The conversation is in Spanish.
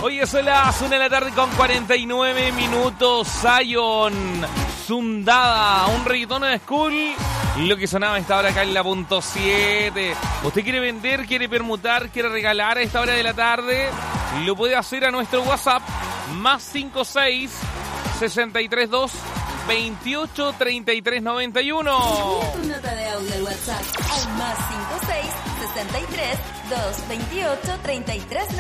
Hoy es las 1 de la tarde con 49 minutos. Zion, Sundada, un reggaetón de school. Lo que sonaba a esta hora acá en la punto 7. ¿Usted quiere vender, quiere permutar, quiere regalar a esta hora de la tarde? Lo puede hacer a nuestro WhatsApp, más 56 632 28 33 91. Envía tu nota de audio al WhatsApp al más 56 63 228 33 91.